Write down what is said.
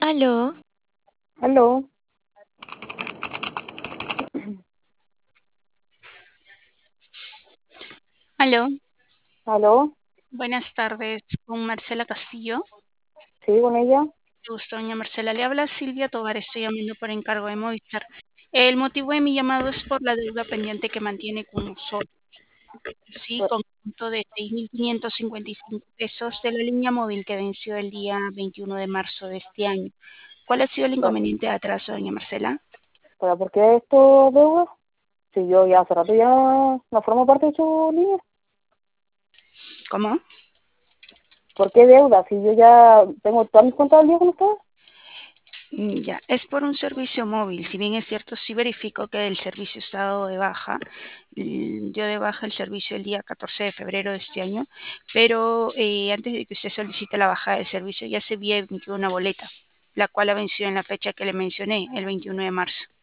Aló, Aló, aló, aló, buenas tardes, con Marcela Castillo. sí, con ella. Me gusta, doña Marcela. Le habla Silvia Tovar, estoy llamando por encargo de Movistar. El motivo de mi llamado es por la deuda pendiente que mantiene con nosotros, sí, Pues, con un monto de 6.555 pesos de la línea móvil que venció el día 21 de marzo de este año. ¿Cuál ha sido el pues, inconveniente de atraso, doña Marcela? ¿por qué esto deuda? Si yo ya hace rato ya no formo parte de su línea. ¿Cómo? ¿Por qué deuda? Si yo ya tengo todas mis cuentas al día con ustedes. Ya, es por un servicio móvil. Si bien es cierto, sí verifico que el servicio está dado de baja. Dio de baja el servicio el día 14 de febrero de este año, pero antes de que usted solicite la bajada del servicio ya se había emitido una boleta, la cual ha vencido en la fecha que le mencioné, el 21 de marzo.